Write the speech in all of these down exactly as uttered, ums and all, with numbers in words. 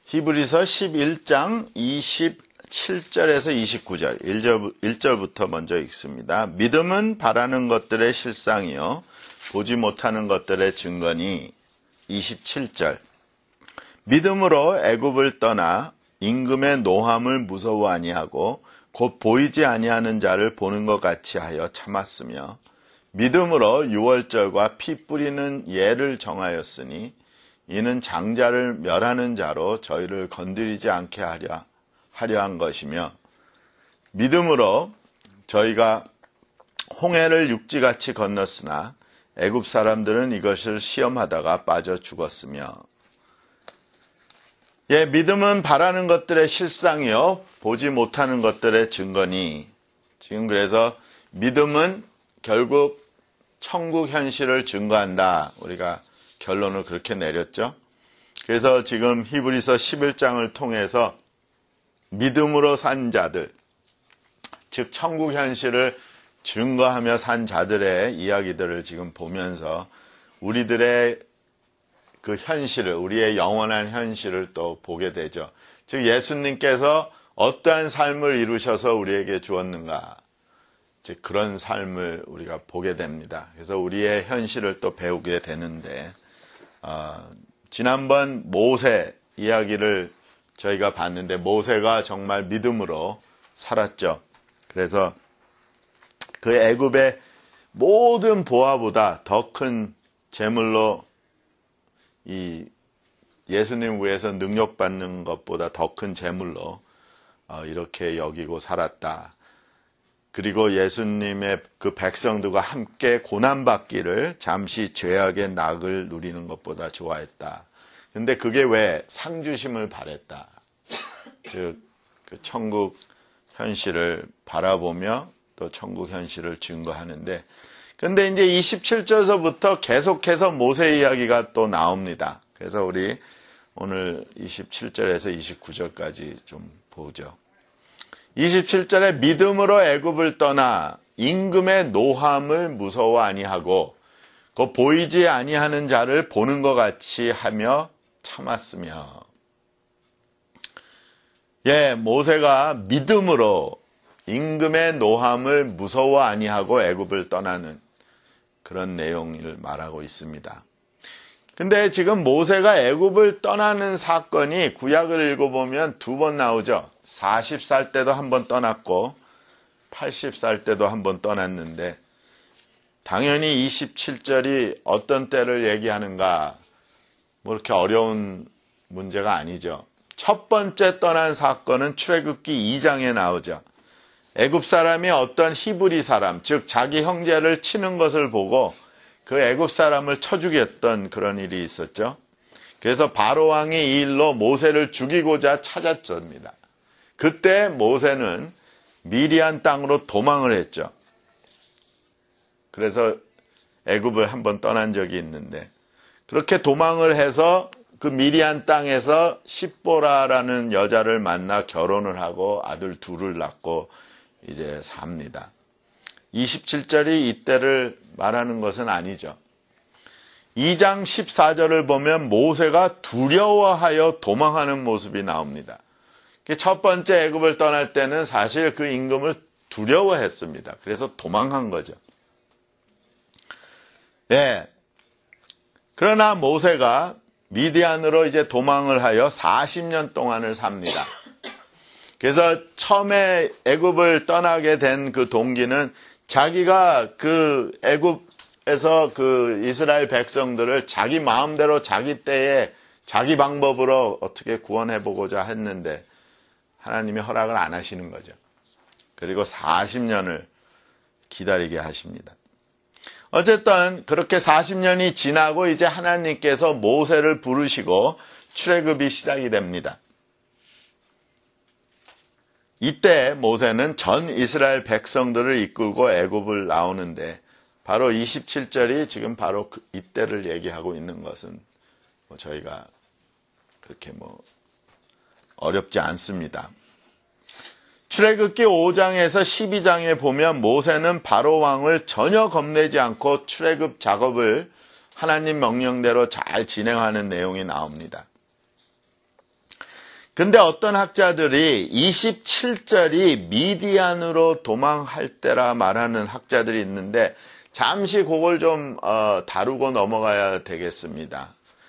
히브리서 십일 장 이십칠 절에서 이십구 절, 일 절부터 먼저 읽습니다. 믿음은 바라는 것들의 실상이요 보지 못하는 것들의 증거니. 이십칠 절. 믿음으로 애굽을 떠나 임금의 노함을 무서워 아니하고 곧 보이지 아니하는 자를 보는 것 같이 하여 참았으며, 믿음으로 유월절과 피 뿌리는 예를 정하였으니 이는 장자를 멸하는 자로 저희를 건드리지 않게 하려, 하려 한 것이며, 믿음으로 저희가 홍해를 육지같이 건넜으나 애굽 사람들은 이것을 시험하다가 빠져 죽었으며. 예, 믿음은 바라는 것들의 실상이요 보지 못하는 것들의 증거니. 지금 그래서 믿음은 결국 천국 현실을 증거한다. 우리가 결론을 그렇게 내렸죠. 그래서 지금 히브리서 십일 장을 통해서 믿음으로 산 자들, 즉 천국 현실을 증거하며 산 자들의 이야기들을 지금 보면서 우리들의 그 현실을, 우리의 영원한 현실을 또 보게 되죠. 즉 예수님께서 어떠한 삶을 이루셔서 우리에게 주었는가, 즉 그런 삶을 우리가 보게 됩니다. 그래서 우리의 현실을 또 배우게 되는데, 어, 지난번 모세 이야기를 저희가 봤는데 모세가 정말 믿음으로 살았죠. 그래서 그 애굽의 모든 보화보다 더 큰 재물로 이 예수님 위해서 능력받는 것보다 더 큰 재물로 이렇게 여기고 살았다. 그리고 예수님의 그 백성들과 함께 고난받기를 잠시 죄악의 낙을 누리는 것보다 좋아했다. 근데 그게 왜 상주심을 바랬다. 즉, 그 천국 현실을 바라보며 또 천국 현실을 증거하는데, 근데 이제 이십칠 절서부터 계속해서 모세 이야기가 또 나옵니다. 그래서 우리 오늘 이십칠 절에서 이십구 절까지 좀 보죠. 이십칠 절에 믿음으로 애굽을 떠나 임금의 노함을 무서워 아니하고 그 보이지 아니하는 자를 보는 것 같이 하며 참았으며. 예, 모세가 믿음으로 임금의 노함을 무서워 아니하고 애굽을 떠나는 그런 내용을 말하고 있습니다. 근데 지금 모세가 애굽을 떠나는 사건이 구약을 읽어보면 두 번 나오죠. 마흔 살 때도 한 번 떠났고 팔십 살 때도 한 번 떠났는데, 당연히 이십칠 절이 어떤 때를 얘기하는가, 뭐 이렇게 어려운 문제가 아니죠. 첫 번째 떠난 사건은 출애굽기 이 장에 나오죠. 애굽 사람이 어떤 히브리 사람, 즉 자기 형제를 치는 것을 보고 그 애굽 사람을 쳐 죽였던 그런 일이 있었죠. 그래서 바로 왕이 이 일로 모세를 죽이고자 찾았습니다. 그때 모세는 미디안 땅으로 도망을 했죠. 그래서 애굽을 한번 떠난 적이 있는데, 그렇게 도망을 해서 그 미디안 땅에서 십보라라는 여자를 만나 결혼을 하고 아들 둘을 낳고 이제 삽니다. 이십칠 절이 이때를 말하는 것은 아니죠. 이 장 십사 절을 보면 모세가 두려워하여 도망하는 모습이 나옵니다. 첫 번째 애굽을 떠날 때는 사실 그 임금을 두려워했습니다. 그래서 도망한 거죠. 예. 그러나 모세가 미디안으로 이제 도망을 하여 사십 년 동안을 삽니다. 그래서 처음에 애굽을 떠나게 된 그 동기는 자기가 그 애굽에서 그 이스라엘 백성들을 자기 마음대로 자기 때에 자기 방법으로 어떻게 구원해보고자 했는데 하나님이 허락을 안 하시는 거죠. 그리고 사십 년을 기다리게 하십니다. 어쨌든 그렇게 사십 년이 지나고 이제 하나님께서 모세를 부르시고 출애굽이 시작이 됩니다. 이때 모세는 전 이스라엘 백성들을 이끌고 애굽을 나오는데, 바로 이십칠 절이 지금 바로 그 이때를 얘기하고 있는 것은 뭐 저희가 그렇게 뭐 어렵지 않습니다. 출애굽기 오 장에서 십이 장에 보면 모세는 바로 왕을 전혀 겁내지 않고 출애굽 작업을 하나님 명령대로 잘 진행하는 내용이 나옵니다. 근데 어떤 학자들이 이십칠 절이 미디안으로 도망할 때라 말하는 학자들이 있는데 잠시 그걸 좀 어, 다루고 넘어가야 되겠습니다.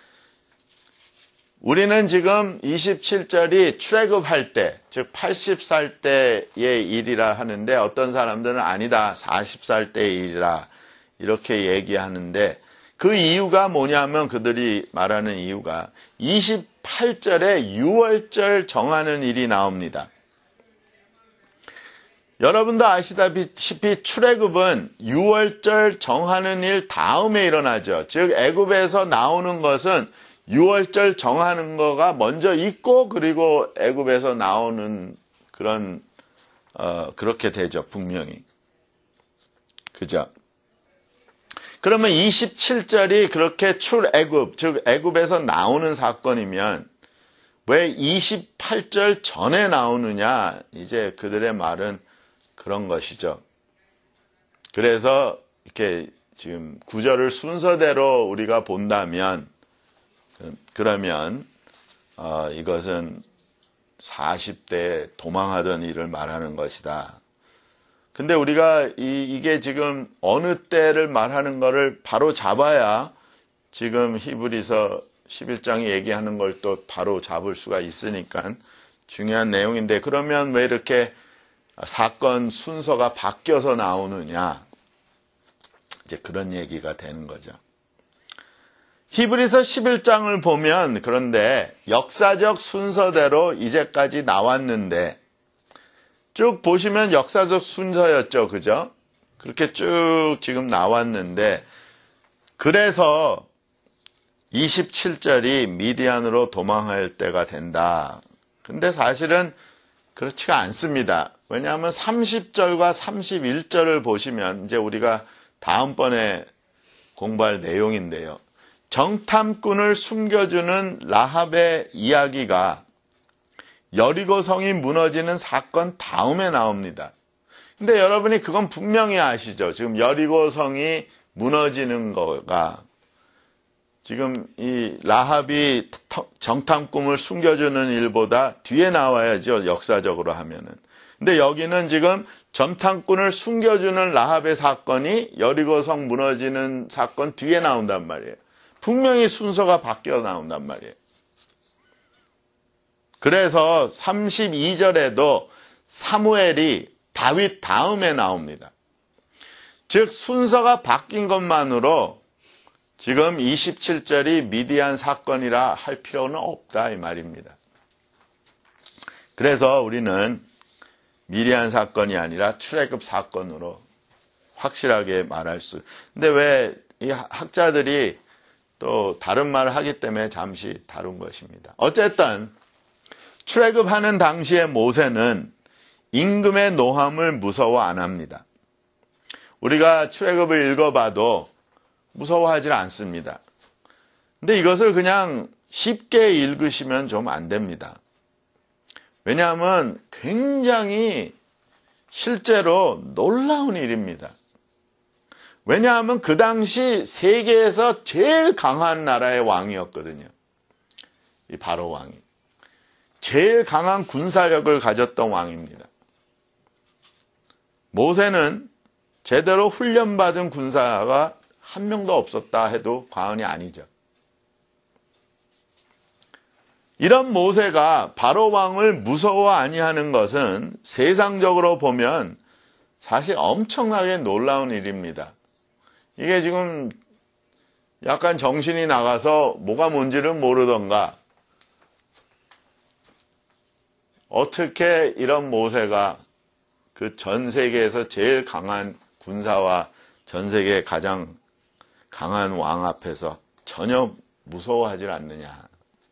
우리는 지금 이십칠 절이 출애굽할 때, 즉 팔십 살 때의 일이라 하는데 어떤 사람들은 아니다, 사십 살 때의 일이라 이렇게 얘기하는데 그 이유가 뭐냐면 그들이 말하는 이유가 이십팔 절에 유월절 정하는 일이 나옵니다. 여러분도 아시다시피 출애굽은 유월절 정하는 일 다음에 일어나죠. 즉 애굽에서 나오는 것은 유월절 정하는 거가 먼저 있고 그리고 애굽에서 나오는 그런 어, 그렇게 되죠. 분명히. 그죠? 그러면 이십칠 절이 그렇게 출애굽, 즉 애굽에서 나오는 사건이면 왜 이십팔 절 전에 나오느냐? 이제 그들의 말은 그런 것이죠. 그래서 이렇게 지금 구절을 순서대로 우리가 본다면 그러면 어, 이것은 사십 대에 도망하던 일을 말하는 것이다. 근데 우리가 이, 이게 지금 어느 때를 말하는 거를 바로 잡아야 지금 히브리서 십일 장이 얘기하는 걸 또 바로 잡을 수가 있으니까 중요한 내용인데 그러면 왜 이렇게 사건 순서가 바뀌어서 나오느냐? 이제 그런 얘기가 되는 거죠. 히브리서 십일 장을 보면 그런데 역사적 순서대로 이제까지 나왔는데 쭉 보시면 역사적 순서였죠. 그죠? 그렇게 쭉 지금 나왔는데 그래서 이십칠 절이 미디안으로 도망할 때가 된다. 근데 사실은 그렇지가 않습니다. 왜냐하면 삼십 절과 삼십일 절을 보시면 이제 우리가 다음번에 공부할 내용인데요. 정탐꾼을 숨겨주는 라합의 이야기가 여리고 성이 무너지는 사건 다음에 나옵니다. 근데 여러분이 그건 분명히 아시죠? 지금 여리고 성이 무너지는 거가 지금 이 라합이 정탐꾼을 숨겨주는 일보다 뒤에 나와야죠. 역사적으로 하면은. 근데 여기는 지금 정탐꾼을 숨겨주는 라합의 사건이 여리고 성 무너지는 사건 뒤에 나온단 말이에요. 분명히 순서가 바뀌어 나온단 말이에요. 그래서 삼십이 절에도 사무엘이 다윗 다음에 나옵니다. 즉 순서가 바뀐 것만으로 지금 이십칠 절이 미디안 사건이라 할 필요는 없다 이 말입니다. 그래서 우리는 미디안 사건이 아니라 출애굽 사건으로 확실하게 말할 수. 근데 왜 이 학자들이 또 다른 말을 하기 때문에 잠시 다룬 것입니다. 어쨌든 출애굽하는 당시에 모세는 임금의 노함을 무서워 안 합니다. 우리가 출애굽을 읽어봐도 무서워하지 않습니다. 근데 이것을 그냥 쉽게 읽으시면 좀 안 됩니다. 왜냐하면 굉장히 실제로 놀라운 일입니다. 왜냐하면 그 당시 세계에서 제일 강한 나라의 왕이었거든요. 이 바로 왕이. 제일 강한 군사력을 가졌던 왕입니다. 모세는 제대로 훈련받은 군사가 한 명도 없었다 해도 과언이 아니죠. 이런 모세가 바로 왕을 무서워 아니하는 것은 세상적으로 보면 사실 엄청나게 놀라운 일입니다. 이게 지금 약간 정신이 나가서 뭐가 뭔지를 모르던가 어떻게 이런 모세가 그 전 세계에서 제일 강한 군사와 전 세계 가장 강한 왕 앞에서 전혀 무서워하지 않느냐.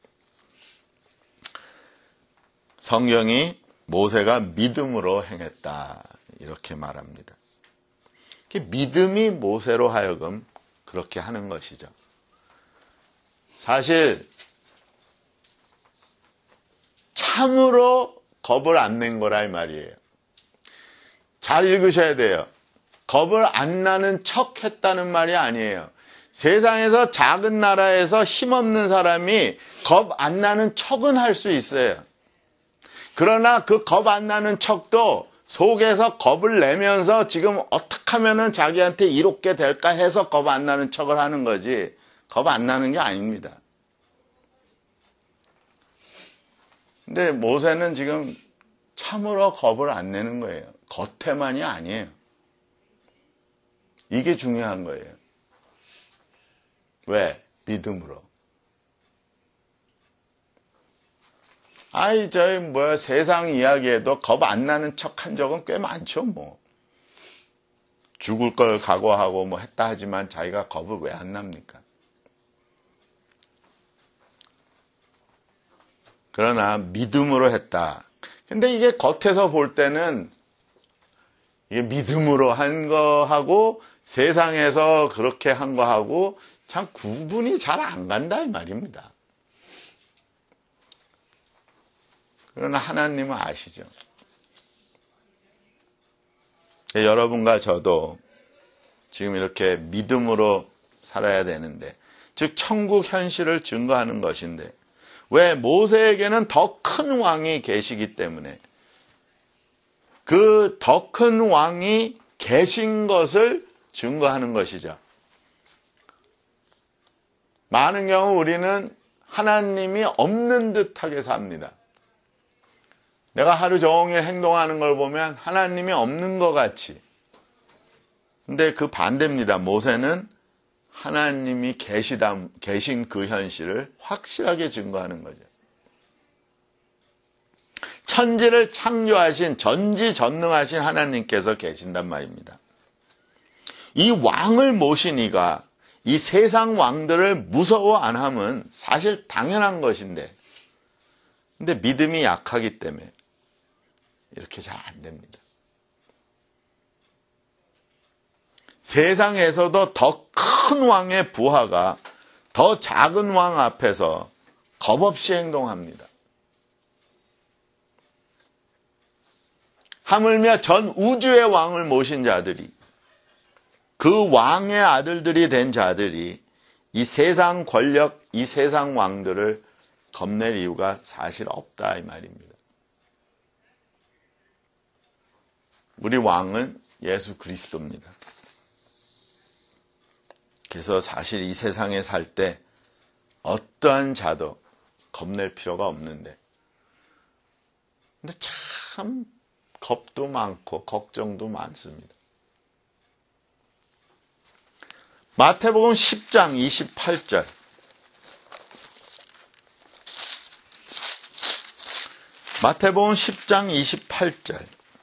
성경이 모세가 믿음으로 행했다 이렇게 말합니다. 믿음이 모세로 하여금 그렇게 하는 것이죠. 사실 참으로 겁을 안 낸 거라 이 말이에요. 잘 읽으셔야 돼요. 겁을 안 나는 척 했다는 말이 아니에요. 세상에서 작은 나라에서 힘없는 사람이 겁 안 나는 척은 할 수 있어요. 그러나 그 겁 안 나는 척도 속에서 겁을 내면서 지금 어떻게 하면은 자기한테 이롭게 될까 해서 겁 안 나는 척을 하는 거지, 겁 안 나는 게 아닙니다. 근데 모세는 지금 참으로 겁을 안 내는 거예요. 겉에만이 아니에요. 이게 중요한 거예요. 왜? 믿음으로. 아이, 저희, 뭐야, 세상 이야기에도 겁 안 나는 척 한 적은 꽤 많죠, 뭐. 죽을 걸 각오하고 뭐 했다 하지만 자기가 겁을 왜 안 납니까? 그러나 믿음으로 했다. 근데 이게 겉에서 볼 때는 이게 믿음으로 한 거하고 세상에서 그렇게 한 거하고 참 구분이 잘 안 간다 이 말입니다. 그러나 하나님은 아시죠. 여러분과 저도 지금 이렇게 믿음으로 살아야 되는데, 즉 천국 현실을 증거하는 것인데, 왜? 모세에게는 더 큰 왕이 계시기 때문에 그 더 큰 왕이 계신 것을 증거하는 것이죠. 많은 경우 우리는 하나님이 없는 듯하게 삽니다. 내가 하루 종일 행동하는 걸 보면 하나님이 없는 것 같이. 근데 그 반대입니다. 모세는 하나님이 계시다, 계신 그 현실을 확실하게 증거하는 거죠. 천지를 창조하신 전지전능하신 하나님께서 계신단 말입니다. 이 왕을 모시니가 이 세상 왕들을 무서워 안 하면 사실 당연한 것인데, 근데 믿음이 약하기 때문에 이렇게 잘 안 됩니다. 세상에서도 더 큰 왕의 부하가 더 작은 왕 앞에서 겁없이 행동합니다. 하물며 전 우주의 왕을 모신 자들이, 그 왕의 아들들이 된 자들이 이 세상 권력, 이 세상 왕들을 겁낼 이유가 사실 없다 이 말입니다. 우리 왕은 예수 그리스도입니다. 그래서 사실 이 세상에 살 때 어떠한 자도 겁낼 필요가 없는데, 근데 참 겁도 많고 걱정도 많습니다. 마태복음 십 장 이십팔 절. 마태복음 십 장 이십팔 절.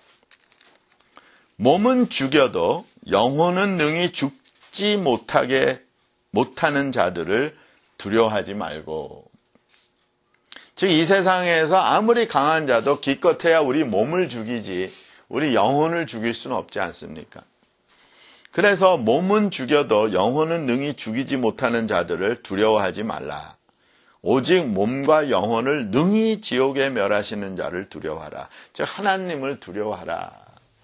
몸은 죽여도 영혼은 능히 죽지 못하게 못하는 자들을 두려워하지 말고. 즉 이 세상에서 아무리 강한 자도 기껏해야 우리 몸을 죽이지 우리 영혼을 죽일 수는 없지 않습니까? 그래서 몸은 죽여도 영혼은 능히 죽이지 못하는 자들을 두려워하지 말라. 오직 몸과 영혼을 능히 지옥에 멸하시는 자를 두려워하라. 즉 하나님을 두려워하라.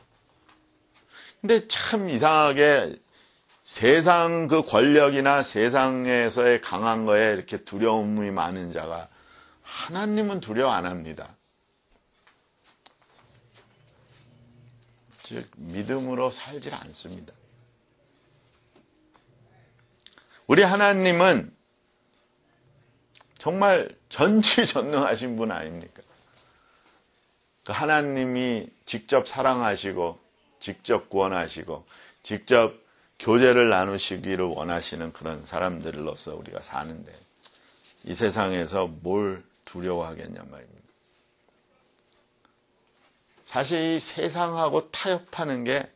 근데 참 이상하게 세상 그 권력이나 세상에서의 강한 거에 이렇게 두려움이 많은 자가 하나님은 두려워 안 합니다. 즉 믿음으로 살질 않습니다. 우리 하나님은 정말 전지전능하신 분 아닙니까? 그 하나님이 직접 사랑하시고 직접 구원하시고 직접 교제를 나누시기를 원하시는 그런 사람들로서 우리가 사는데 이 세상에서 뭘 두려워하겠냐 말입니다. 사실 이 세상하고 타협하는 게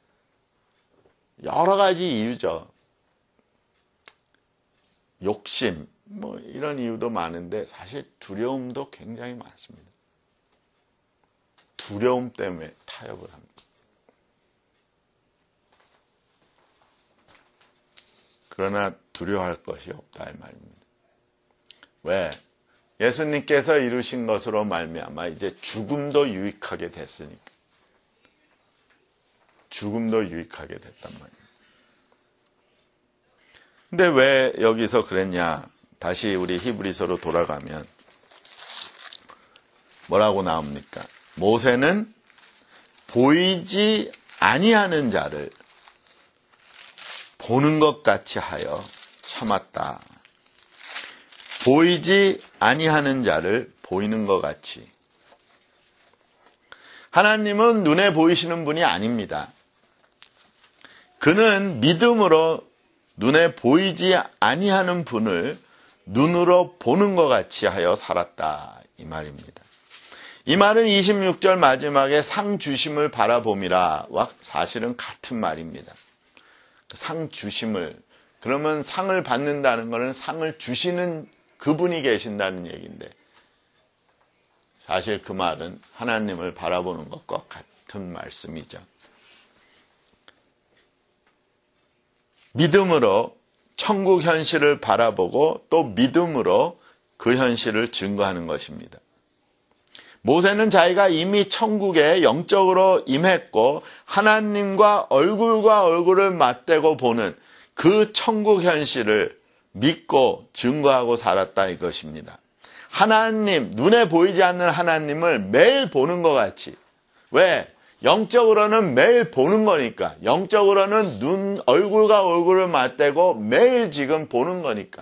여러 가지 이유죠. 욕심, 뭐 이런 이유도 많은데 사실 두려움도 굉장히 많습니다. 두려움 때문에 타협을 합니다. 그러나 두려워할 것이 없다 이 말입니다. 왜? 예수님께서 이루신 것으로 말미암아 이제 죽음도 유익하게 됐으니까. 죽음도 유익하게 됐단 말입니다. 근데 왜 여기서 그랬냐? 다시 우리 히브리서로 돌아가면 뭐라고 나옵니까? 모세는 보이지 아니하는 자를 보는 것 같이 하여 참았다. 보이지 아니하는 자를 보이는 것 같이. 하나님은 눈에 보이시는 분이 아닙니다. 그는 믿음으로 눈에 보이지 아니하는 분을 눈으로 보는 것 같이 하여 살았다. 이 말입니다. 이 말은 이십육 절 마지막에 상 주심을 바라봄이라와 사실은 같은 말입니다. 상 주심을, 그러면 상을 받는다는 것은 상을 주시는 그분이 계신다는 얘기인데, 사실 그 말은 하나님을 바라보는 것과 같은 말씀이죠. 믿음으로 천국 현실을 바라보고 또 믿음으로 그 현실을 증거하는 것입니다. 모세는 자기가 이미 천국에 영적으로 임했고 하나님과 얼굴과 얼굴을 맞대고 보는 그 천국 현실을 믿고 증거하고 살았다 이것입니다. 하나님, 눈에 보이지 않는 하나님을 매일 보는 것 같이. 왜? 영적으로는 매일 보는 거니까. 영적으로는 눈, 얼굴과 얼굴을 맞대고 매일 지금 보는 거니까.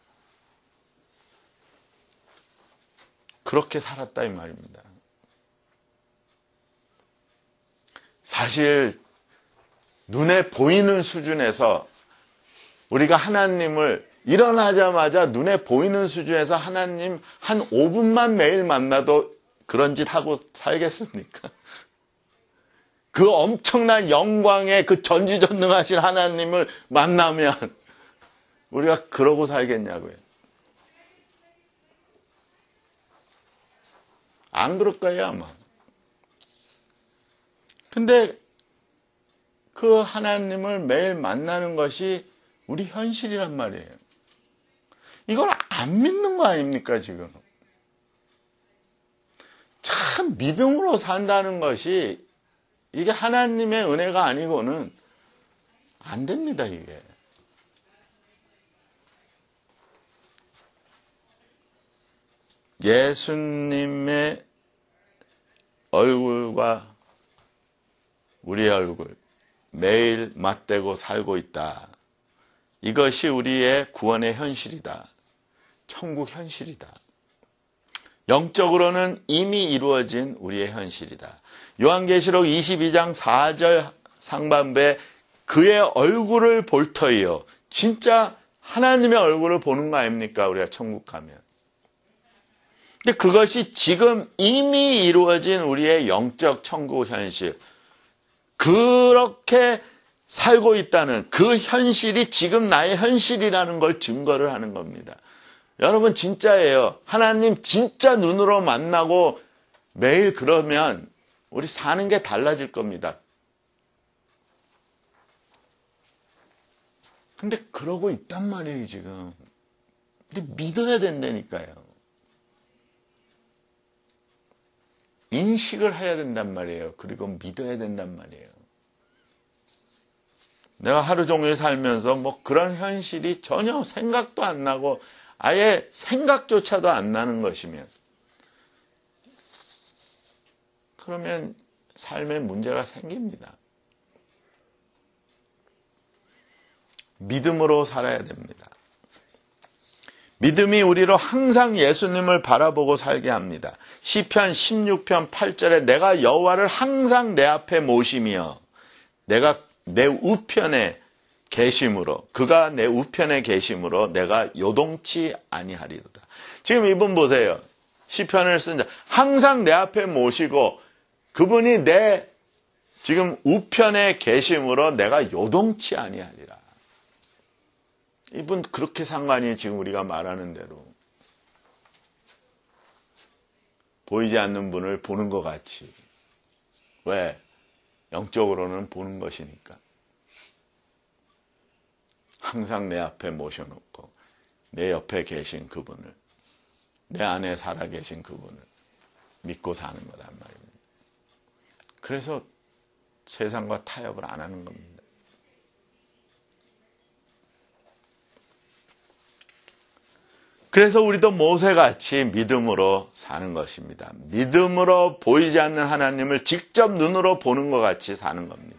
그렇게 살았다 이 말입니다. 사실 눈에 보이는 수준에서 우리가 하나님을 일어나자마자 눈에 보이는 수준에서 하나님 한 오 분만 매일 만나도 그런 짓 하고 살겠습니까? 그 엄청난 영광의 그 전지전능하신 하나님을 만나면 우리가 그러고 살겠냐고요. 안 그럴 거예요, 아마. 근데 그 하나님을 매일 만나는 것이 우리 현실이란 말이에요. 이걸 안 믿는 거 아닙니까, 지금? 참 믿음으로 산다는 것이 이게 하나님의 은혜가 아니고는 안 됩니다, 이게. 예수님의 얼굴과 우리의 얼굴 매일 맞대고 살고 있다. 이것이 우리의 구원의 현실이다. 천국 현실이다. 영적으로는 이미 이루어진 우리의 현실이다. 요한계시록 이십이 장 사 절 상반부에 그의 얼굴을 볼 터이요. 진짜 하나님의 얼굴을 보는 거 아닙니까? 우리가 천국 가면. 근데 그것이 지금 이미 이루어진 우리의 영적 천국 현실. 그렇게 살고 있다는 그 현실이 지금 나의 현실이라는 걸 증거를 하는 겁니다. 여러분 진짜예요. 하나님 진짜 눈으로 만나고 매일 그러면 우리 사는 게 달라질 겁니다. 근데 그러고 있단 말이에요, 지금. 근데 믿어야 된다니까요. 인식을 해야 된단 말이에요. 그리고 믿어야 된단 말이에요. 내가 하루 종일 살면서 뭐 그런 현실이 전혀 생각도 안 나고 아예 생각조차도 안 나는 것이면 그러면 삶에 문제가 생깁니다. 믿음으로 살아야 됩니다. 믿음이 우리로 항상 예수님을 바라보고 살게 합니다. 시편 십육 편 팔 절에 내가 여호와를 항상 내 앞에 모시며 내가 내 우편에 계심으로 그가 내 우편에 계심으로 내가 요동치 아니하리로다. 지금 이분 보세요. 시편을 쓴 자 항상 내 앞에 모시고 그분이 내 지금 우편에 계심으로 내가 요동치 아니하리라. 이분 그렇게 상관이 지금 우리가 말하는 대로 보이지 않는 분을 보는 것 같이. 왜? 영적으로는 보는 것이니까. 항상 내 앞에 모셔놓고 내 옆에 계신 그분을, 내 안에 살아계신 그분을 믿고 사는 거란 말입니다. 그래서 세상과 타협을 안 하는 겁니다. 그래서 우리도 모세같이 믿음으로 사는 것입니다. 믿음으로 보이지 않는 하나님을 직접 눈으로 보는 것 같이 사는 겁니다.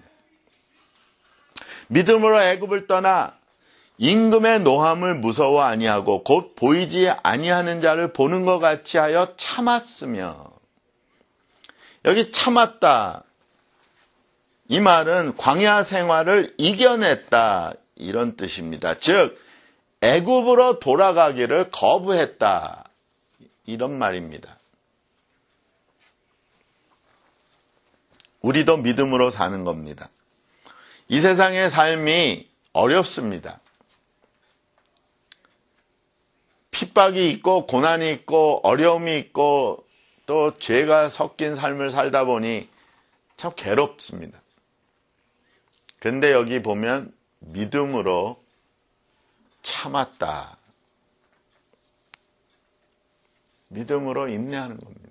믿음으로 애굽을 떠나 임금의 노함을 무서워 아니하고 곧 보이지 아니하는 자를 보는 것 같이 하여 참았으며, 여기 참았다, 이 말은 광야 생활을 이겨냈다 이런 뜻입니다. 즉 애굽으로 돌아가기를 거부했다 이런 말입니다. 우리도 믿음으로 사는 겁니다. 이 세상의 삶이 어렵습니다. 핍박이 있고 고난이 있고 어려움이 있고 또 죄가 섞인 삶을 살다 보니 참 괴롭습니다. 근데 여기 보면 믿음으로 참았다. 믿음으로 인내하는 겁니다.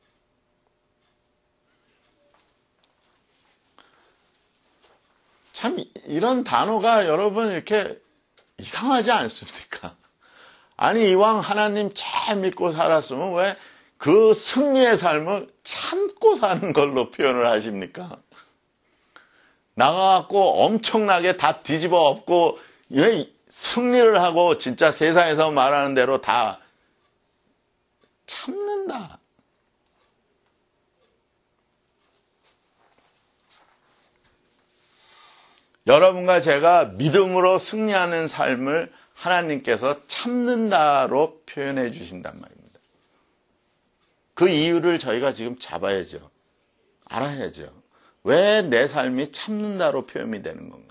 참 이런 단어가 여러분 이렇게 이상하지 않습니까? 아니 이왕 하나님 잘 믿고 살았으면 왜 그 승리의 삶을 참고 사는 걸로 표현을 하십니까? 나가갖고 엄청나게 다 뒤집어 엎고 승리를 하고 진짜 세상에서 말하는 대로 다 참는다. 여러분과 제가 믿음으로 승리하는 삶을 하나님께서 참는다로 표현해 주신단 말입니다. 그 이유를 저희가 지금 잡아야죠. 알아야죠. 왜 내 삶이 참는다로 표현이 되는 건가?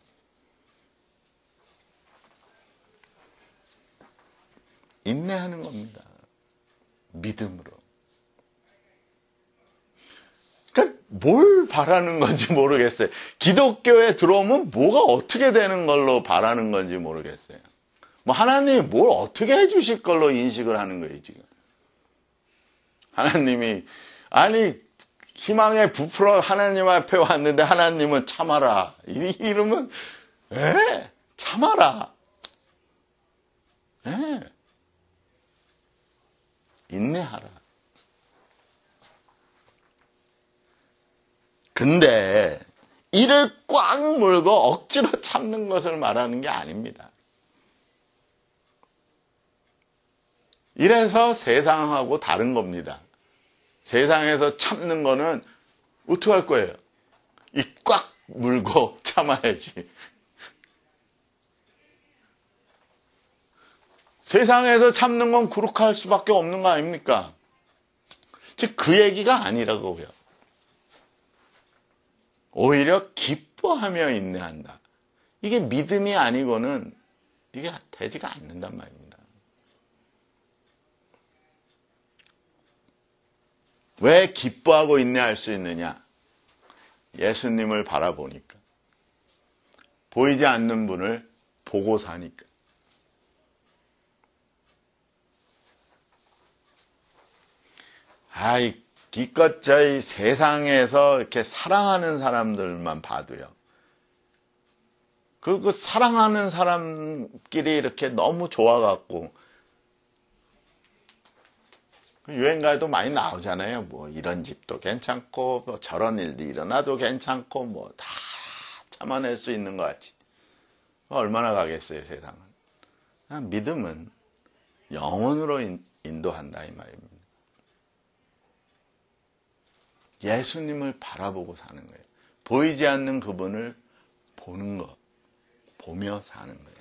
인내하는 겁니다. 믿음으로. 그러니까 뭘 바라는 건지 모르겠어요. 기독교에 들어오면 뭐가 어떻게 되는 걸로 바라는 건지 모르겠어요. 뭐 하나님이 뭘 어떻게 해주실 걸로 인식을 하는 거예요, 지금. 하나님이, 아니, 희망에 부풀어 하나님 앞에 왔는데 하나님은 참아라. 이러면, 에? 참아라. 에? 인내하라. 근데 이를 꽉 물고 억지로 참는 것을 말하는 게 아닙니다. 이래서 세상하고 다른 겁니다. 세상에서 참는 거는 어떻게 할 거예요? 이 꽉 물고 참아야지. 세상에서 참는 건 그렇게 할 수밖에 없는 거 아닙니까? 즉 그 얘기가 아니라고요. 오히려 기뻐하며 인내한다. 이게 믿음이 아니고는 이게 되지가 않는단 말입니다. 왜 기뻐하고 인내할 수 있느냐? 예수님을 바라보니까. 보이지 않는 분을 보고 사니까. 아이, 기껏 저희 세상에서 이렇게 사랑하는 사람들만 봐도요. 그, 그 사랑하는 사람끼리 이렇게 너무 좋아갖고, 유행가에도 많이 나오잖아요. 뭐, 이런 집도 괜찮고, 뭐 저런 일도 일어나도 괜찮고, 뭐, 다 참아낼 수 있는 것 같이. 얼마나 가겠어요, 세상은. 믿음은 영혼으로 인, 인도한다, 이 말입니다. 예수님을 바라보고 사는 거예요. 보이지 않는 그분을 보는 것, 보며 사는 거예요.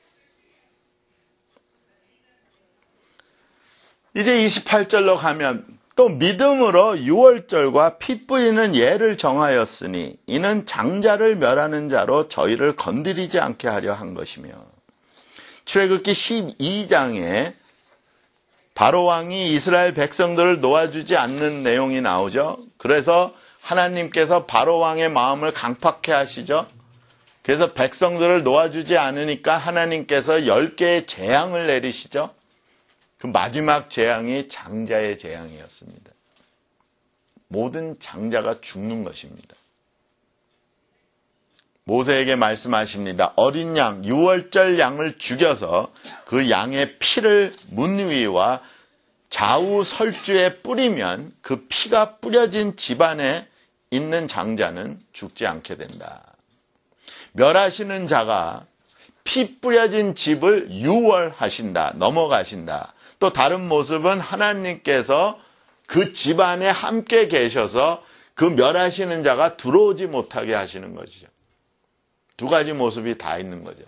이제 이십팔 절로 가면 또 믿음으로 유월절과 피 뿌리는 예를 정하였으니 이는 장자를 멸하는 자로 저희를 건드리지 않게 하려 한 것이며, 출애굽기 십이 장에 바로왕이 이스라엘 백성들을 놓아주지 않는 내용이 나오죠. 그래서 하나님께서 바로왕의 마음을 강팍해 하시죠. 그래서 백성들을 놓아주지 않으니까 하나님께서 열 개의 재앙을 내리시죠. 그 마지막 재앙이 장자의 재앙이었습니다. 모든 장자가 죽는 것입니다. 모세에게 말씀하십니다. 어린 양, 유월절 양을 죽여서 그 양의 피를 문 위와 좌우 설주에 뿌리면 그 피가 뿌려진 집안에 있는 장자는 죽지 않게 된다. 멸하시는 자가 피 뿌려진 집을 유월하신다, 넘어가신다. 또 다른 모습은 하나님께서 그 집안에 함께 계셔서 그 멸하시는 자가 들어오지 못하게 하시는 것이죠. 두 가지 모습이 다 있는 거죠.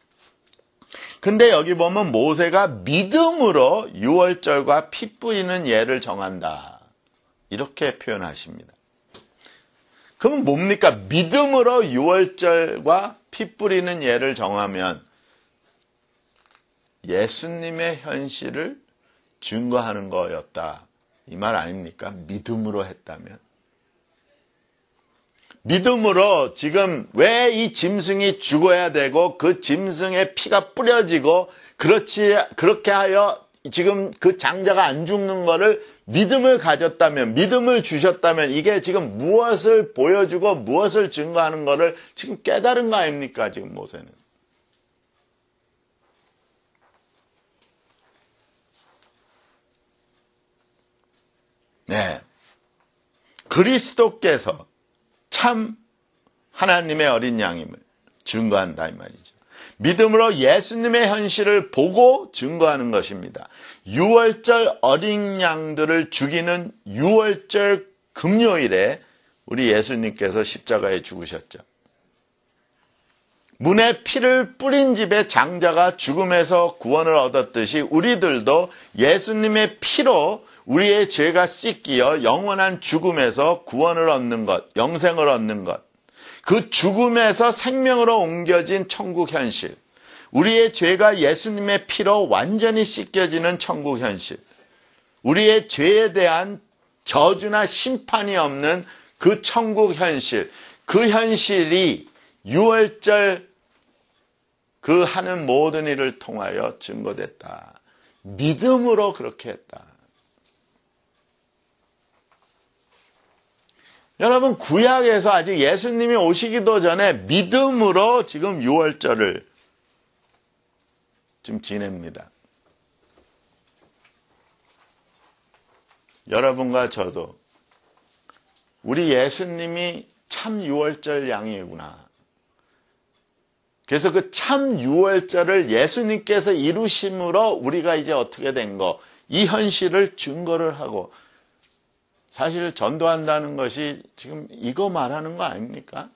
근데 여기 보면 모세가 믿음으로 유월절과 피 뿌리는 예를 정한다. 이렇게 표현하십니다. 그러면 뭡니까? 믿음으로 유월절과 피 뿌리는 예를 정하면 예수님의 현실을 증거하는 거였다. 이 말 아닙니까? 믿음으로 했다면. 믿음으로 지금 왜 이 짐승이 죽어야 되고 그 짐승의 피가 뿌려지고 그렇지 그렇게 하여 지금 그 장자가 안 죽는 거를 믿음을 가졌다면, 믿음을 주셨다면 이게 지금 무엇을 보여주고 무엇을 증거하는 거를 지금 깨달은 거 아닙니까? 지금 모세는. 네. 그리스도께서 참 하나님의 어린 양임을 증거한다 이 말이죠. 믿음으로 예수님의 현실을 보고 증거하는 것입니다. 유월절 어린 양들을 죽이는 유월절 금요일에 우리 예수님께서 십자가에 죽으셨죠. 문에 피를 뿌린 집의 장자가 죽음에서 구원을 얻었듯이 우리들도 예수님의 피로 우리의 죄가 씻기어 영원한 죽음에서 구원을 얻는 것, 영생을 얻는 것, 그 죽음에서 생명으로 옮겨진 천국 현실, 우리의 죄가 예수님의 피로 완전히 씻겨지는 천국 현실, 우리의 죄에 대한 저주나 심판이 없는 그 천국 현실, 그 현실이 유월절 그 하는 모든 일을 통하여 증거됐다. 믿음으로 그렇게 했다. 여러분, 구약에서 아직 예수님이 오시기도 전에 믿음으로 지금 유월절을 지금 지냅니다. 여러분과 저도 우리 예수님이 참 유월절 양이구나. 그래서 그 참 유월절을 예수님께서 이루심으로 우리가 이제 어떻게 된 거, 이 현실을 증거를 하고, 사실 전도한다는 것이 지금 이거 말하는 거 아닙니까?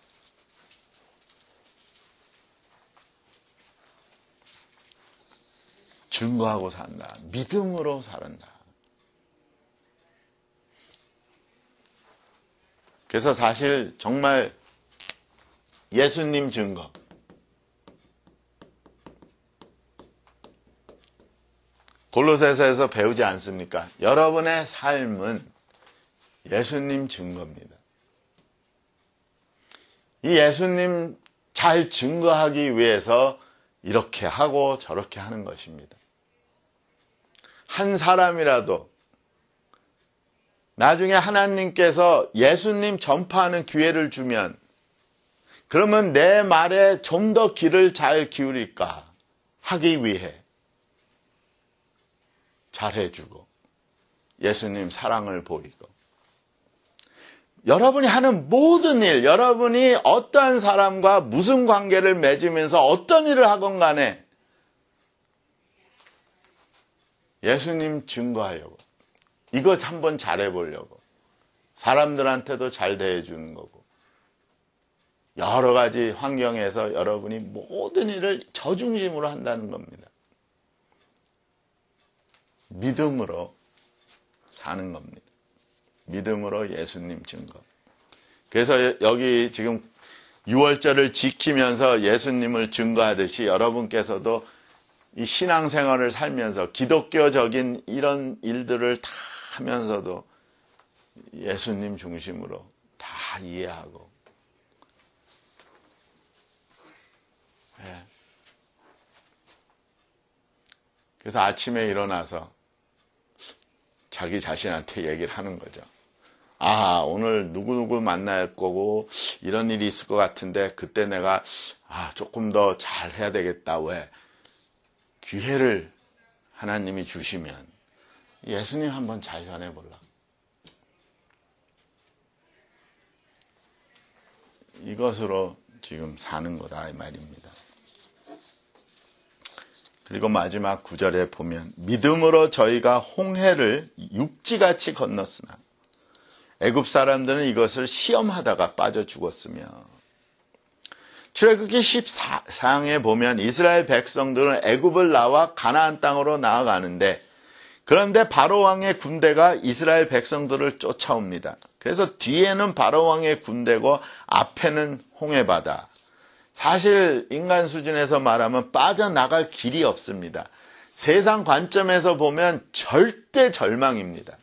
증거하고 산다. 믿음으로 살았다. 그래서 사실 정말 예수님 증거, 골로새서에서 배우지 않습니까? 여러분의 삶은 예수님 증거입니다. 이 예수님 잘 증거하기 위해서 이렇게 하고 저렇게 하는 것입니다. 한 사람이라도 나중에 하나님께서 예수님 전파하는 기회를 주면 그러면 내 말에 좀 더 귀를 잘 기울일까 하기 위해 잘해주고 예수님 사랑을 보이고 여러분이 하는 모든 일, 여러분이 어떠한 사람과 무슨 관계를 맺으면서 어떤 일을 하건 간에 예수님 증거하려고 이거 한번 잘해보려고 사람들한테도 잘 대해주는 거고 여러 가지 환경에서 여러분이 모든 일을 저중심으로 한다는 겁니다. 믿음으로 사는 겁니다. 믿음으로 예수님 증거. 그래서 여기 지금 유월절을 지키면서 예수님을 증거하듯이 여러분께서도 이 신앙생활을 살면서 기독교적인 이런 일들을 다 하면서도 예수님 중심으로 다 이해하고 네. 그래서 아침에 일어나서 자기 자신한테 얘기를 하는 거죠. 아, 오늘 누구누구 만날 거고 이런 일이 있을 것 같은데 그때 내가 아, 조금 더 잘 해야 되겠다. 왜? 기회를 하나님이 주시면 예수님 한번 잘 전해볼라. 이것으로 지금 사는 거다 이 말입니다. 그리고 마지막 구절에 보면 믿음으로 저희가 홍해를 육지같이 건넜으나 애굽 사람들은 이것을 시험하다가 빠져 죽었으며 출애굽기 십사 장에 보면 이스라엘 백성들은 애굽을 나와 가나안 땅으로 나아가는데 그런데 바로 왕의 군대가 이스라엘 백성들을 쫓아옵니다. 그래서 뒤에는 바로 왕의 군대고 앞에는 홍해바다. 사실 인간 수준에서 말하면 빠져나갈 길이 없습니다. 세상 관점에서 보면 절대 절망입니다.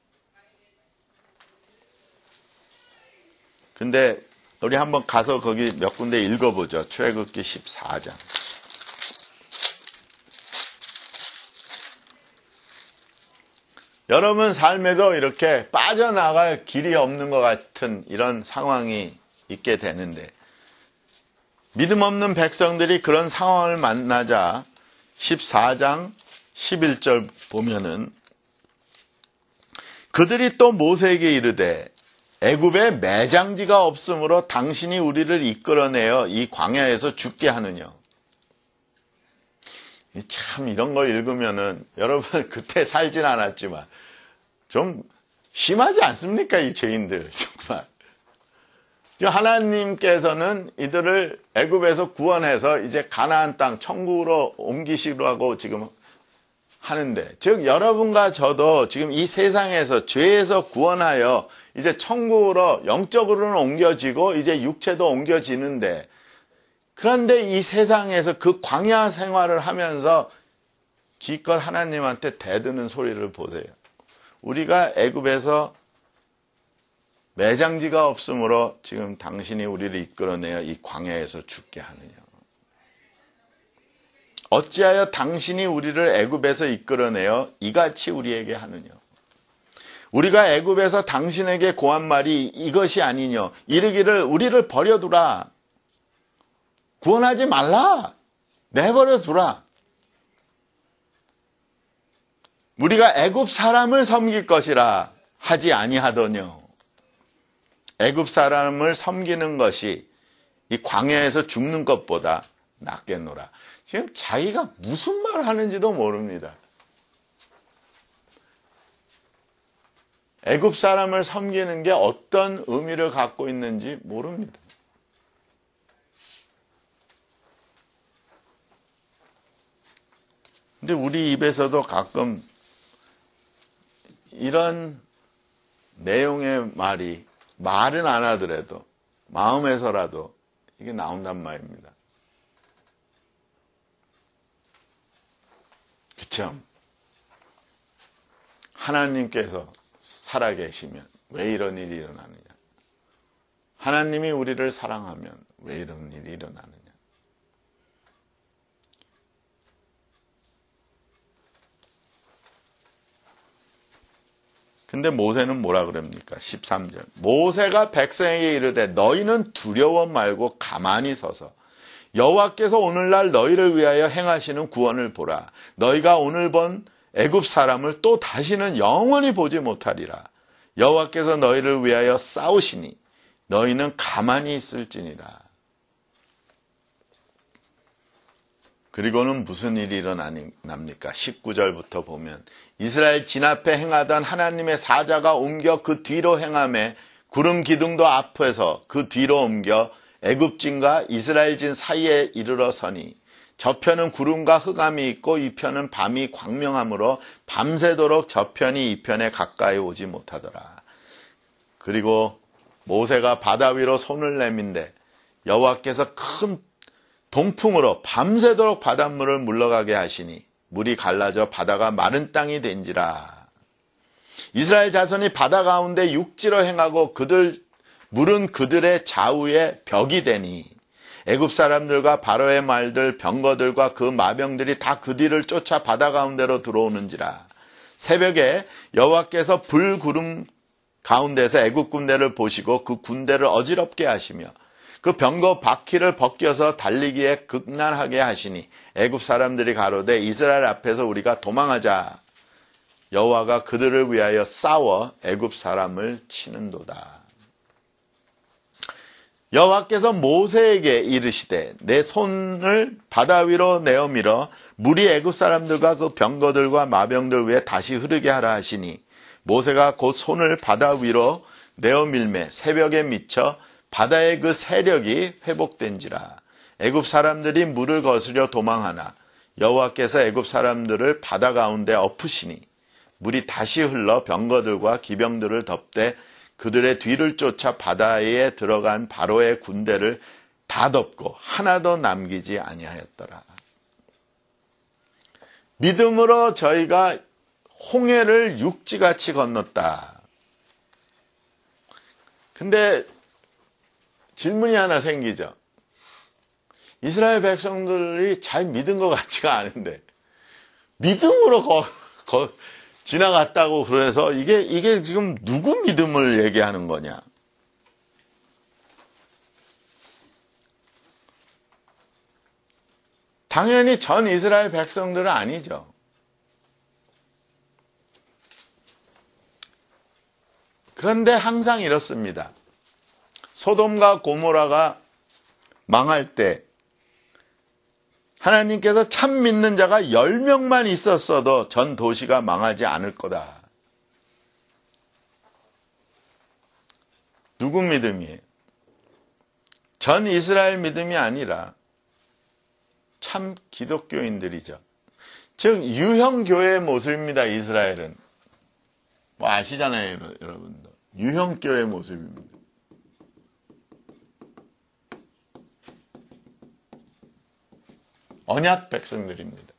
근데 우리 한번 가서 거기 몇 군데 읽어보죠. 출애굽기 십사 장. 여러분 삶에도 이렇게 빠져나갈 길이 없는 것 같은 이런 상황이 있게 되는데 믿음 없는 백성들이 그런 상황을 만나자 십사 장 십일 절 보면은 그들이 또 모세에게 이르되 애굽에 매장지가 없으므로 당신이 우리를 이끌어내어 이 광야에서 죽게 하느냐. 참 이런 거 읽으면은 여러분 그때 살진 않았지만 좀 심하지 않습니까? 이 죄인들 정말. 하나님께서는 이들을 애굽에서 구원해서 이제 가나안 땅 천국으로 옮기시라고 지금 하는데, 즉 여러분과 저도 지금 이 세상에서 죄에서 구원하여 이제 천국으로 영적으로는 옮겨지고 이제 육체도 옮겨지는데, 그런데 이 세상에서 그 광야 생활을 하면서 기껏 하나님한테 대드는 소리를 보세요. 우리가 애굽에서 매장지가 없으므로 지금 당신이 우리를 이끌어내어 이 광야에서 죽게 하느냐. 어찌하여 당신이 우리를 애굽에서 이끌어내어 이같이 우리에게 하느냐. 우리가 애굽에서 당신에게 고한 말이 이것이 아니뇨. 이르기를 우리를 버려두라. 구원하지 말라. 내버려 두라. 우리가 애굽 사람을 섬길 것이라 하지 아니하더뇨. 애굽 사람을 섬기는 것이 이 광야에서 죽는 것보다 낫겠노라. 지금 자기가 무슨 말을 하는지도 모릅니다. 애굽 사람을 섬기는 게 어떤 의미를 갖고 있는지 모릅니다. 근데 우리 입에서도 가끔 이런 내용의 말이 말은 안 하더라도 마음에서라도 이게 나온단 말입니다. 그쵸? 하나님께서 살아계시면 왜 이런 일이 일어나느냐? 하나님이 우리를 사랑하면 왜 이런 일이 일어나느냐? 근데 모세는 뭐라 그럽니까? 십삼 절. 모세가 백성에게 이르되 너희는 두려워 말고 가만히 서서 여호와께서 오늘날 너희를 위하여 행하시는 구원을 보라. 너희가 오늘 본 애굽 사람을 또 다시는 영원히 보지 못하리라. 여호와께서 너희를 위하여 싸우시니 너희는 가만히 있을지니라. 그리고는 무슨 일이 일어납니까? 십구 절부터 보면 이스라엘 진앞에 행하던 하나님의 사자가 옮겨 그 뒤로 행하매 구름 기둥도 앞에서 그 뒤로 옮겨 애굽진과 이스라엘진 사이에 이르러 서니 저편은 구름과 흑암이 있고 이 편은 밤이 광명하므로 밤새도록 저편이 이 편에 가까이 오지 못하더라. 그리고 모세가 바다 위로 손을 내민데 여호와께서 큰 동풍으로 밤새도록 바닷물을 물러가게 하시니 물이 갈라져 바다가 마른 땅이 된지라. 이스라엘 자손이 바다 가운데 육지로 행하고 그들 물은 그들의 좌우에 벽이 되니 애굽 사람들과 바로의 말들 병거들과 그 마병들이 다 그 뒤를 쫓아 바다 가운데로 들어오는지라. 새벽에 여호와께서 불 구름 가운데서 애굽 군대를 보시고 그 군대를 어지럽게 하시며 그 병거 바퀴를 벗겨서 달리기에 극난하게 하시니 애굽 사람들이 가로되 이스라엘 앞에서 우리가 도망하자. 여호와가 그들을 위하여 싸워 애굽 사람을 치는도다. 여호와께서 모세에게 이르시되 내 손을 바다 위로 내어 밀어 물이 애굽 사람들과 그 병거들과 마병들 위에 다시 흐르게 하라 하시니 모세가 곧 손을 바다 위로 내어 밀매 새벽에 미쳐 바다의 그 세력이 회복된지라. 애굽 사람들이 물을 거스려 도망하나 여호와께서 애굽 사람들을 바다 가운데 엎으시니 물이 다시 흘러 병거들과 기병들을 덮되 그들의 뒤를 쫓아 바다에 들어간 바로의 군대를 다 덮고 하나도 남기지 아니하였더라. 믿음으로 저희가 홍해를 육지같이 건넜다. 근데 질문이 하나 생기죠. 이스라엘 백성들이 잘 믿은 것 같지가 않은데 믿음으로 거, 거, 지나갔다고 그래서 이게 이게 지금 누구 믿음을 얘기하는 거냐? 당연히 전 이스라엘 백성들은 아니죠. 그런데 항상 이렇습니다. 소돔과 고모라가 망할 때 하나님께서 참 믿는 자가 열 명만 있었어도 전 도시가 망하지 않을 거다. 누구 믿음이에요? 전 이스라엘 믿음이 아니라 참 기독교인들이죠. 즉 유형교회의 모습입니다. 이스라엘은. 뭐 아시잖아요, 여러분들. 유형교회의 모습입니다. 언약 백성들입니다.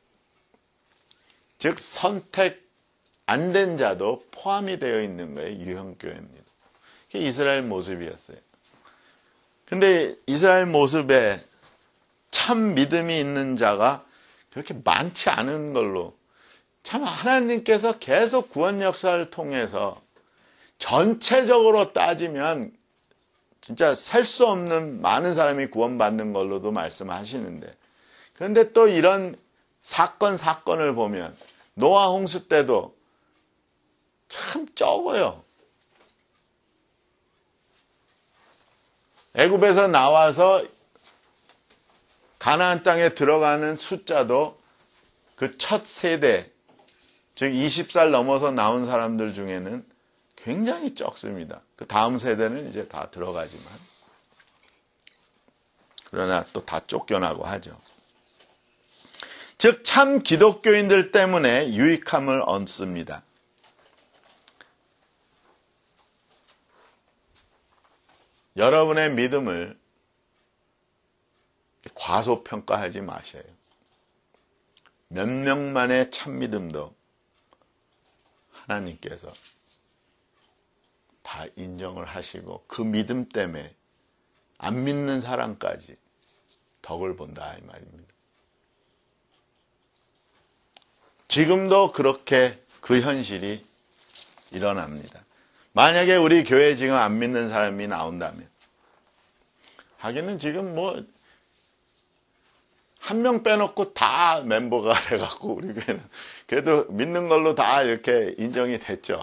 즉 선택 안 된 자도 포함이 되어 있는 거예요. 유형교회입니다. 그게 이스라엘 모습이었어요. 근데 이스라엘 모습에 참 믿음이 있는 자가 그렇게 많지 않은 걸로 참 하나님께서 계속 구원 역사를 통해서 전체적으로 따지면 진짜 셀 수 없는 많은 사람이 구원받는 걸로도 말씀하시는데 그런데 또 이런 사건 사건을 보면 노아 홍수 때도 참 적어요. 애굽에서 나와서 가나안 땅에 들어가는 숫자도 그 첫 세대, 즉 이십 살 넘어서 나온 사람들 중에는 굉장히 적습니다. 그 다음 세대는 이제 다 들어가지만 그러나 또 다 쫓겨나고 하죠. 즉 참 기독교인들 때문에 유익함을 얻습니다. 여러분의 믿음을 과소평가하지 마세요. 몇 명만의 참 믿음도 하나님께서 다 인정을 하시고 그 믿음 때문에 안 믿는 사람까지 덕을 본다 이 말입니다. 지금도 그렇게 그 현실이 일어납니다. 만약에 우리 교회에 지금 안 믿는 사람이 나온다면 하기는 지금 뭐 한 명 빼놓고 다 멤버가 돼갖고 우리 교회는 그래도 믿는 걸로 다 이렇게 인정이 됐죠.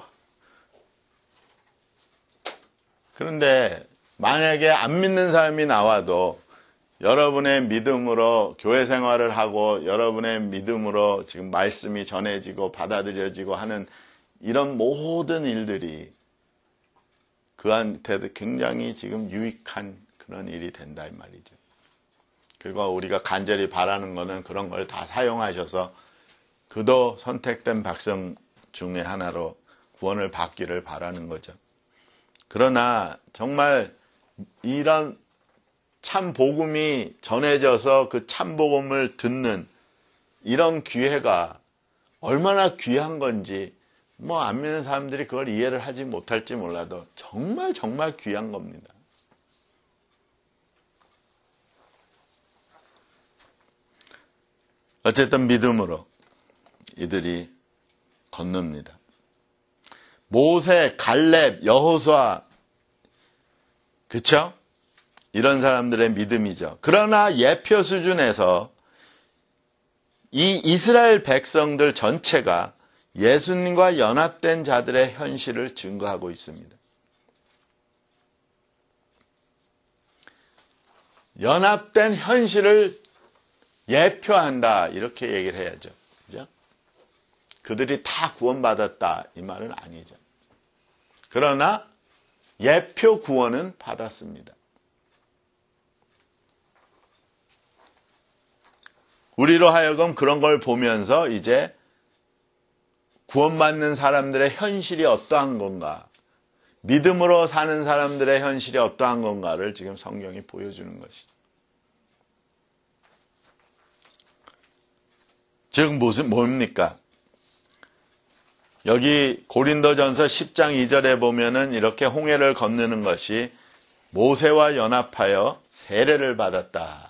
그런데 만약에 안 믿는 사람이 나와도 여러분의 믿음으로 교회 생활을 하고 여러분의 믿음으로 지금 말씀이 전해지고 받아들여지고 하는 이런 모든 일들이 그한테도 굉장히 지금 유익한 그런 일이 된다 이 말이죠. 그리고 우리가 간절히 바라는 거는 그런 걸 다 사용하셔서 그도 선택된 백성 중에 하나로 구원을 받기를 바라는 거죠. 그러나 정말 이런 참 복음이 전해져서 그 참 복음을 듣는 이런 기회가 얼마나 귀한 건지 뭐 안 믿는 사람들이 그걸 이해를 하지 못할지 몰라도 정말 정말 귀한 겁니다. 어쨌든 믿음으로 이들이 건넙니다. 모세, 갈렙, 여호수아, 그쵸? 이런 사람들의 믿음이죠. 그러나 예표 수준에서 이 이스라엘 백성들 전체가 예수님과 연합된 자들의 현실을 증거하고 있습니다. 연합된 현실을 예표한다 이렇게 얘기를 해야죠. 그죠? 그들이 다 구원받았다 이 말은 아니죠. 그러나 예표 구원은 받았습니다. 우리로 하여금 그런 걸 보면서 이제 구원받는 사람들의 현실이 어떠한 건가, 믿음으로 사는 사람들의 현실이 어떠한 건가를 지금 성경이 보여주는 것이죠. 즉 무슨 뭡니까? 여기 고린도전서 십 장 이 절에 보면은 이렇게 홍해를 건너는 것이 모세와 연합하여 세례를 받았다.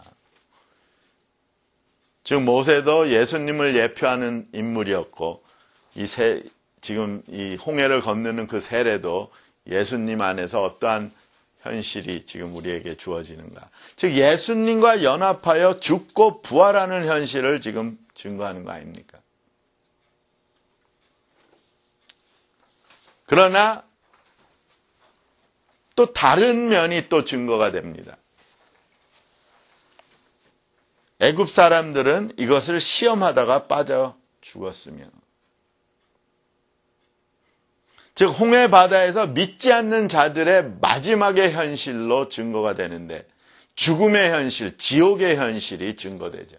즉 모세도 예수님을 예표하는 인물이었고 이 세, 지금 이 홍해를 건너는 그 세례도 예수님 안에서 어떠한 현실이 지금 우리에게 주어지는가. 즉 예수님과 연합하여 죽고 부활하는 현실을 지금 증거하는 거 아닙니까? 그러나 또 다른 면이 또 증거가 됩니다. 애굽 사람들은 이것을 시험하다가 빠져 죽었으며, 즉 홍해 바다에서 믿지 않는 자들의 마지막의 현실로 증거가 되는데 죽음의 현실, 지옥의 현실이 증거되죠.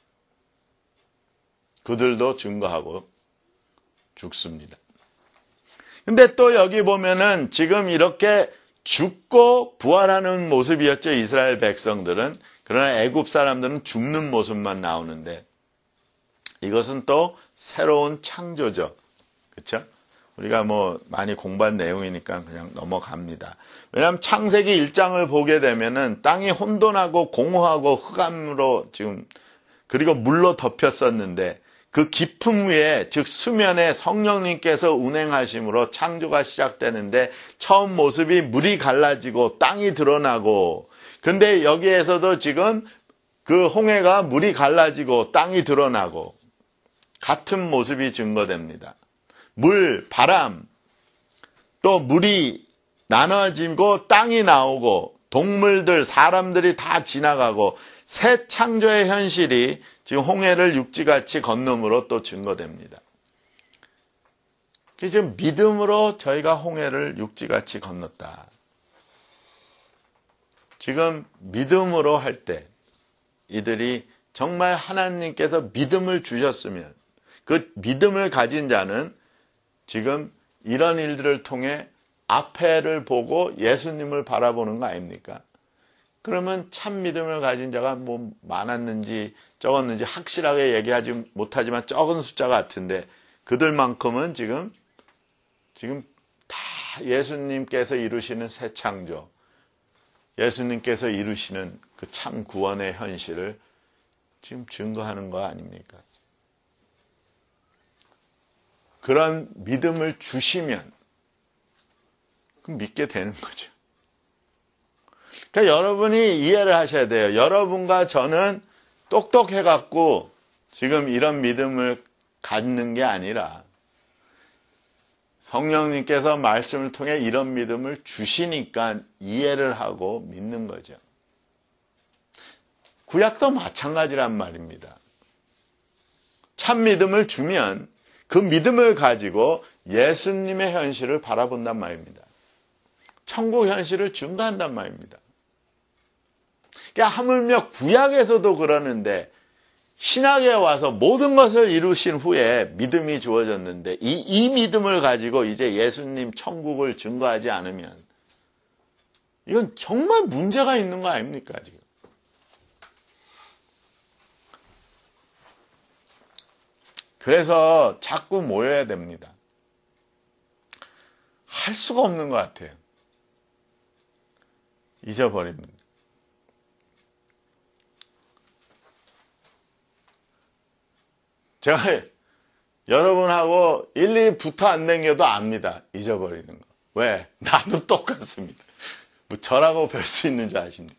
그들도 증거하고 죽습니다. 근데 또 여기 보면은 지금 이렇게 죽고 부활하는 모습이었죠. 이스라엘 백성들은. 그러나 애굽 사람들은 죽는 모습만 나오는데 이것은 또 새로운 창조죠. 그렇죠? 우리가 뭐 많이 공부한 내용이니까 그냥 넘어갑니다. 왜냐하면 창세기 일 장을 보게 되면은 땅이 혼돈하고 공허하고 흑암으로 지금 그리고 물로 덮였었는데 그 깊음 위에 즉 수면에 성령님께서 운행하심으로 창조가 시작되는데 처음 모습이 물이 갈라지고 땅이 드러나고, 근데 여기에서도 지금 그 홍해가 물이 갈라지고 땅이 드러나고 같은 모습이 증거됩니다. 물, 바람, 또 물이 나눠지고 땅이 나오고 동물들, 사람들이 다 지나가고 새 창조의 현실이 지금 홍해를 육지같이 건너므로 또 증거됩니다. 지금 믿음으로 저희가 홍해를 육지같이 건넜다. 지금 믿음으로 할 때 이들이 정말 하나님께서 믿음을 주셨으면 그 믿음을 가진 자는 지금 이런 일들을 통해 앞에를 보고 예수님을 바라보는 거 아닙니까? 그러면 참 믿음을 가진 자가 뭐 많았는지 적었는지 확실하게 얘기하지 못하지만 적은 숫자 같은데 그들만큼은 지금 지금 다 예수님께서 이루시는 새 창조, 예수님께서 이루시는 그 참 구원의 현실을 지금 증거하는 거 아닙니까? 그런 믿음을 주시면 그럼 믿게 되는 거죠. 그러니까 여러분이 이해를 하셔야 돼요. 여러분과 저는 똑똑해갖고 지금 이런 믿음을 갖는 게 아니라 성령님께서 말씀을 통해 이런 믿음을 주시니까 이해를 하고 믿는 거죠. 구약도 마찬가지란 말입니다. 참 믿음을 주면 그 믿음을 가지고 예수님의 현실을 바라본단 말입니다. 천국 현실을 증거한단 말입니다. 그러니까 하물며 구약에서도 그러는데 신약에 와서 모든 것을 이루신 후에 믿음이 주어졌는데 이, 이 믿음을 가지고 이제 예수님 천국을 증거하지 않으면 이건 정말 문제가 있는 거 아닙니까 지금? 그래서 자꾸 모여야 됩니다. 할 수가 없는 것 같아요. 잊어버립니다. 제가 여러분하고 일일이 붙어 안 댕겨도 압니다. 잊어버리는 거. 왜? 나도 똑같습니다. 뭐 저라고 별 수 있는 줄 아십니까?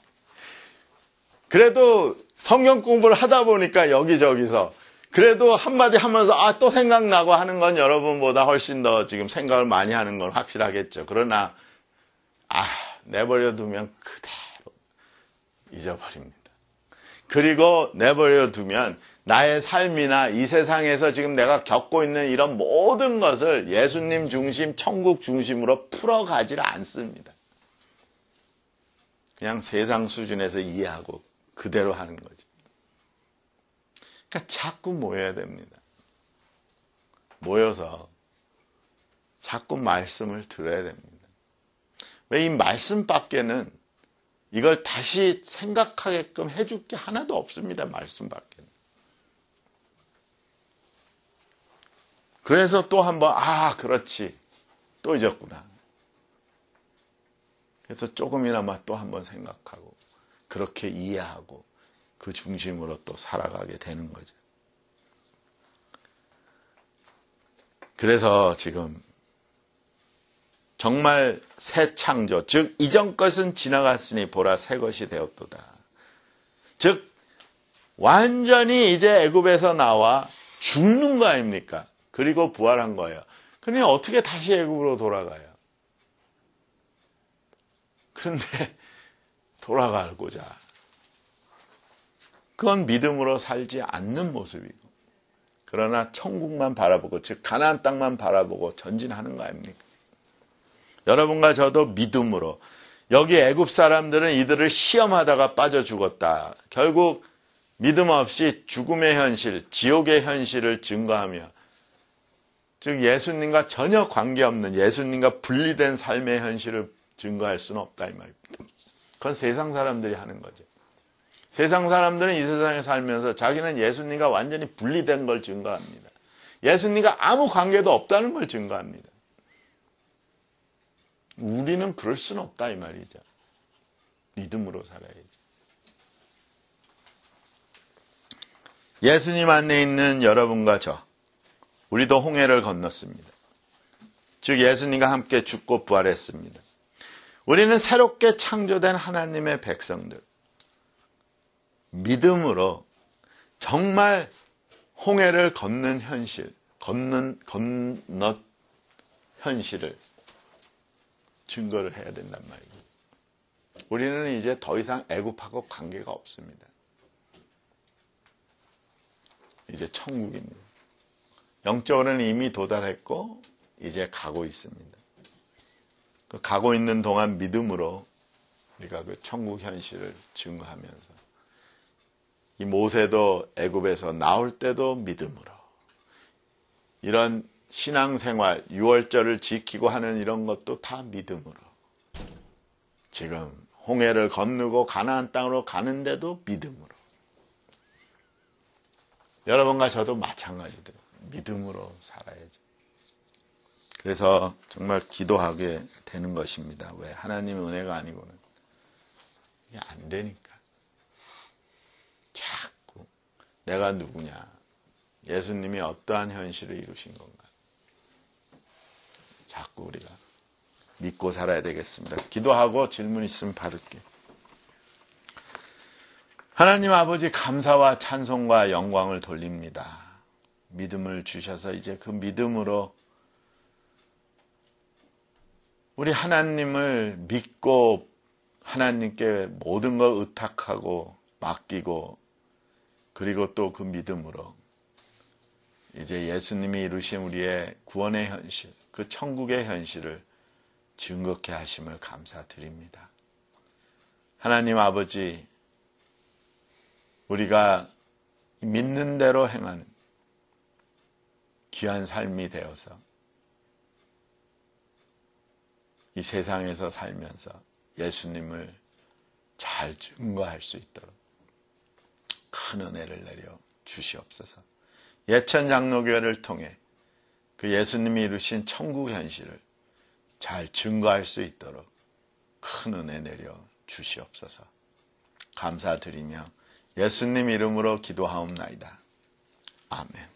그래도 성경 공부를 하다 보니까 여기저기서 그래도 한마디 하면서 아, 또 생각나고 하는 건 여러분보다 훨씬 더 지금 생각을 많이 하는 건 확실하겠죠. 그러나 아, 내버려 두면 그대로 잊어버립니다. 그리고 내버려 두면 나의 삶이나 이 세상에서 지금 내가 겪고 있는 이런 모든 것을 예수님 중심, 천국 중심으로 풀어가지를 않습니다. 그냥 세상 수준에서 이해하고 그대로 하는 거죠. 그러니까 자꾸 모여야 됩니다. 모여서 자꾸 말씀을 들어야 됩니다. 왜 이 말씀 밖에는 이걸 다시 생각하게끔 해줄 게 하나도 없습니다. 말씀 밖에는. 그래서 또 한번 아 그렇지 또 잊었구나. 그래서 조금이나마 또 한번 생각하고 그렇게 이해하고 그 중심으로 또 살아가게 되는 거죠. 그래서 지금 정말 새 창조, 즉 이전 것은 지나갔으니 보라 새 것이 되었도다. 즉 완전히 이제 애굽에서 나와 죽는 거 아닙니까? 그리고 부활한 거예요. 그러니 어떻게 다시 애굽으로 돌아가요? 그런데 돌아가고자 그건 믿음으로 살지 않는 모습이고 그러나 천국만 바라보고 즉 가나안 땅만 바라보고 전진하는 거 아닙니까? 여러분과 저도 믿음으로 여기 애굽 사람들은 이들을 시험하다가 빠져 죽었다. 결국 믿음 없이 죽음의 현실, 지옥의 현실을 증거하며 즉 예수님과 전혀 관계없는 예수님과 분리된 삶의 현실을 증거할 수는 없다 이 말입니다. 그건 세상 사람들이 하는 거죠. 세상 사람들은 이 세상에 살면서 자기는 예수님과 완전히 분리된 걸 증거합니다. 예수님과 아무 관계도 없다는 걸 증거합니다. 우리는 그럴 수는 없다 이 말이죠. 믿음으로 살아야죠. 예수님 안에 있는 여러분과 저, 우리도 홍해를 건넜습니다. 즉 예수님과 함께 죽고 부활했습니다. 우리는 새롭게 창조된 하나님의 백성들, 믿음으로 정말 홍해를 걷는 현실, 걷는, 건넛 현실을 증거를 해야 된단 말이에요. 우리는 이제 더 이상 애굽하고 관계가 없습니다. 이제 천국입니다. 영적으로는 이미 도달했고 이제 가고 있습니다. 그 가고 있는 동안 믿음으로 우리가 그 천국 현실을 증거하면서 이 모세도 애굽에서 나올 때도 믿음으로 이런 신앙생활, 유월절을 지키고 하는 이런 것도 다 믿음으로 지금 홍해를 건너고 가나안 땅으로 가는데도 믿음으로 여러분과 저도 마찬가지로 믿음으로 살아야죠. 그래서 정말 기도하게 되는 것입니다. 왜? 하나님의 은혜가 아니고는 이게 안 되니까. 자꾸 내가 누구냐? 예수님이 어떠한 현실을 이루신 건가? 자꾸 우리가 믿고 살아야 되겠습니다. 기도하고 질문 있으면 받을게요. 하나님 아버지 감사와 찬송과 영광을 돌립니다. 믿음을 주셔서 이제 그 믿음으로 우리 하나님을 믿고 하나님께 모든 걸 의탁하고 맡기고 그리고 또 그 믿음으로 이제 예수님이 이루신 우리의 구원의 현실, 그 천국의 현실을 증거케 하심을 감사드립니다. 하나님 아버지, 우리가 믿는 대로 행하는 귀한 삶이 되어서 이 세상에서 살면서 예수님을 잘 증거할 수 있도록 큰 은혜를 내려 주시옵소서. 예천 장로교회를 통해 그 예수님이 이루신 천국 현실을 잘 증거할 수 있도록 큰 은혜 내려 주시옵소서. 감사드리며 예수님 이름으로 기도하옵나이다. 아멘.